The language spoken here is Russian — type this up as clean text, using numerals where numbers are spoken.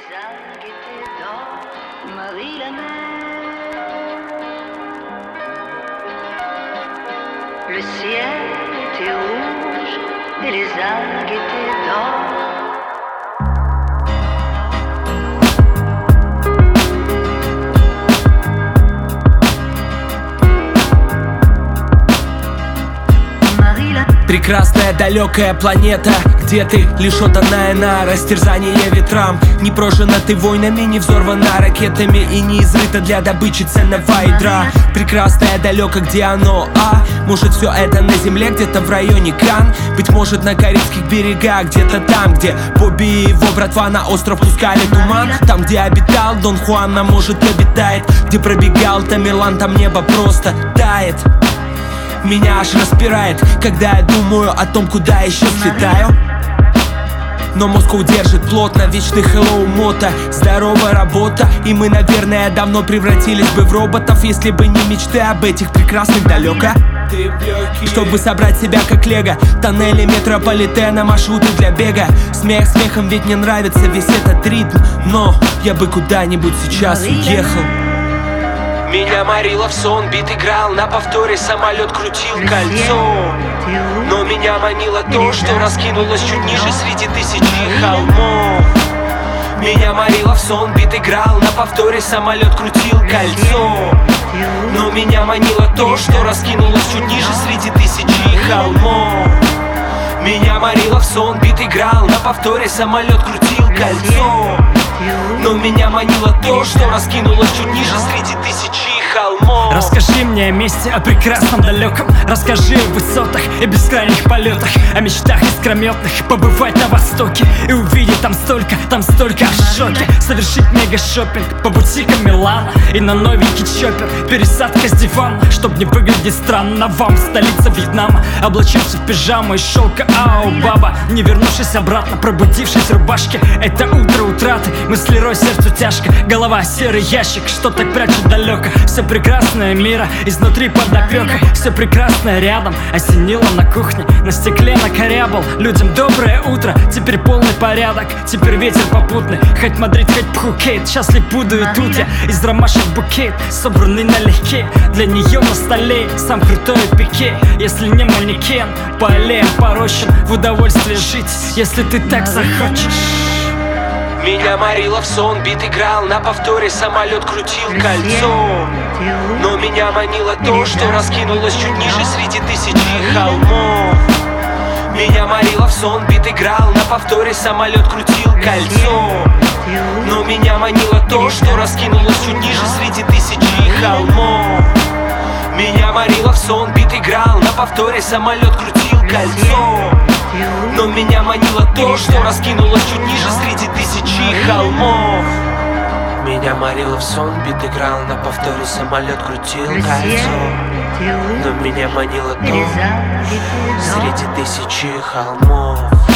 algues étaient dans Marie-la-Mer. Le ciel était rouge et les algues étaient d'or. Прекрасная далекая планета, где ты лишь отданная на растерзание ветрам. Не прожжена ты войнами, не взорвана ракетами и не изрыта для добычи ценного ядра. Прекрасное далеко, где оно, может все это на земле, где-то в районе Кан. Быть может на Карибских берегах, где-то там, где Бобби и его братва на остров пускали туман. Там, где обитал Дон Хуан, а может обитает. Где пробегал Тамерлан, там небо просто тает. Меня аж распирает, когда я думаю о том, куда еще слетаю. Но мозг удержит плотно, вечный hello мото. Здоровая работа, и мы, наверное, давно превратились бы в роботов, если бы не мечты об этих прекрасных далеко. Чтобы собрать себя как лего, тоннели метрополитена, маршруты для бега. Смех смехом, ведь мне нравится весь этот ритм. Но я бы куда-нибудь сейчас уехал. Меня морило в сон, бит играл на повторе, самолет крутил кольцо. Но меня манило то, что раскинулось чуть ниже среди тысячи холмов. Меня морило в сон, бит играл на повторе, самолет крутил кольцо. Но меня манило то, что раскинулось чуть ниже среди тысячи холмов. Меня морило в сон, бит играл на повторе, самолет крутил кольцо. Но меня манило то, что раскинулось чуть ниже среди тысячи холмов. Расскажи мне о месте, о прекрасном далеком. Расскажи о высотах и бескрайних полетах, о мечтах искрометных, побывать на востоке и увидеть там столько в шоке. Совершить мега-шоппинг по бутикам Милана и на новенький чоппер, пересадка с дивана, чтоб не выглядеть странно вам, столица Вьетнама. Облачился в пижаму из шелка, ау, баба, не вернувшись обратно, пробудившись в рубашке. Это утро утраты, мысли рой, сердцу тяжко. Голова серый ящик, что так прячет далеко. Все прекрасное мира изнутри под опекой. Все прекрасное рядом, осенило на кухне. На стекле накорябал людям доброе утро. Теперь полный порядок, теперь ветер попутный. Хоть Мадрид, хоть Пхукет, счастлив буду и тут я. Из ромашек букет, собранный налегке. Для нее на столе сам крутой пике. Если не манекен, по аллеям порощен, в удовольствие жить, если ты так захочешь. Меня морило в сон, бит играл на повторе, самолет крутил кольцо. Но меня манило то, что раскинулось чуть ниже среди тысячи холмов. Меня морило в сон, бит играл на повторе, самолет крутил кольцо. Но меня манило то, что раскинулось чуть ниже среди тысячи холмов. Меня морило в сон, бит играл на повторе, самолет крутил кольцо. Но меня манило то, что раскинулось чуть ниже среди тысячи холмов. Меня морило в сон, бит играл на повторе, самолет крутил кольцо. Но меня манило то, среди тысячи холмов.